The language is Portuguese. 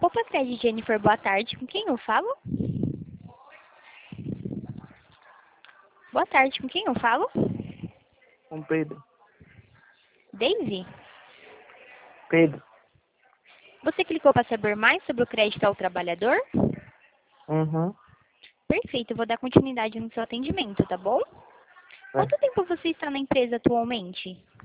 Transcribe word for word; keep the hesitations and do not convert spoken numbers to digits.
Poupa Cred Jennifer, boa tarde. Com quem eu falo? Boa tarde, com quem eu falo? Com Pedro. Daisy? Pedro. Você clicou para saber mais sobre o crédito ao trabalhador? Uhum. Perfeito, eu vou dar continuidade no seu atendimento, tá bom? É. Quanto tempo você está na empresa atualmente?